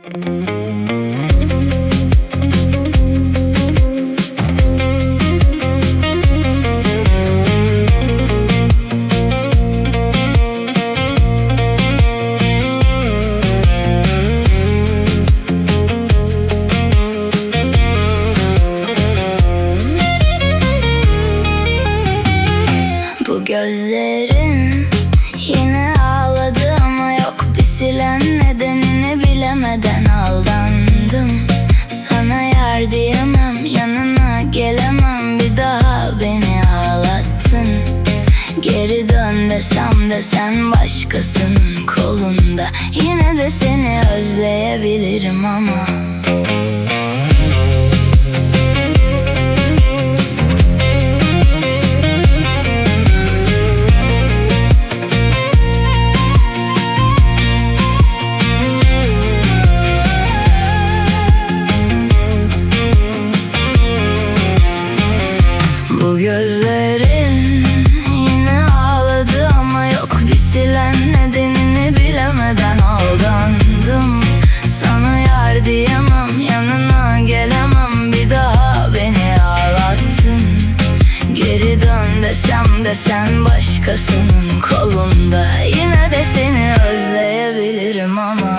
Bu gözlerin yine ağladı ama yok bir silen, nedenini bilemeden aldandım. Sana yar diyemem, yanına gelemem, bir daha beni ağlattın. Geri dön desem de sen başkasının kolunda, yine de seni özleyebilirim ama. Bu gözlerin yine ağladı ama yok bir silen, nedenini bilemeden aldandım. Sana yar diyemem, yanına gelemem, bir daha beni ağlattın. Geri dön desem de sen başkasının kolunda, yine de seni özleyebilirim ama.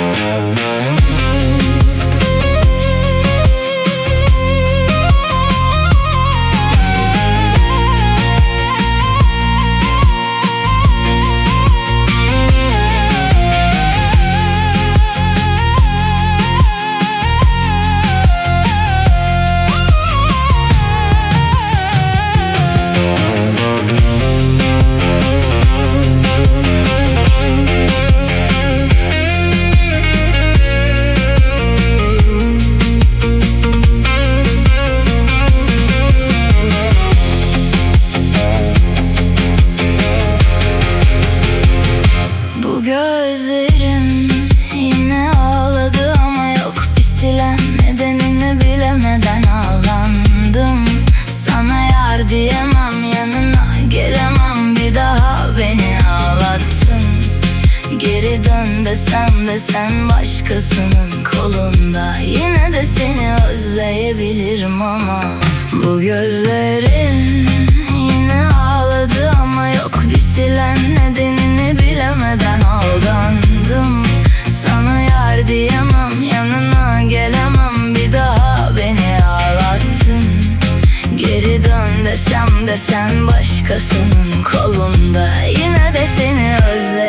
Gözlerim yine ağladı ama yok bir silen, nedenini bilemeden ağlandım. Sana yar diyemem, yanına gelemem, bir daha beni ağlattın. Geri dön desem de sen başkasının kolunda, yine de seni özleyebilirim ama. Bu gözlerin yine ağladı ama yok bir silen, nedenini bilemeden aldandım. Sana yar diyemem, yanına gelemem, bir daha beni ağlattın. Geri dön desem de sen başkasının kolunda, yine de seni özleyebilirim.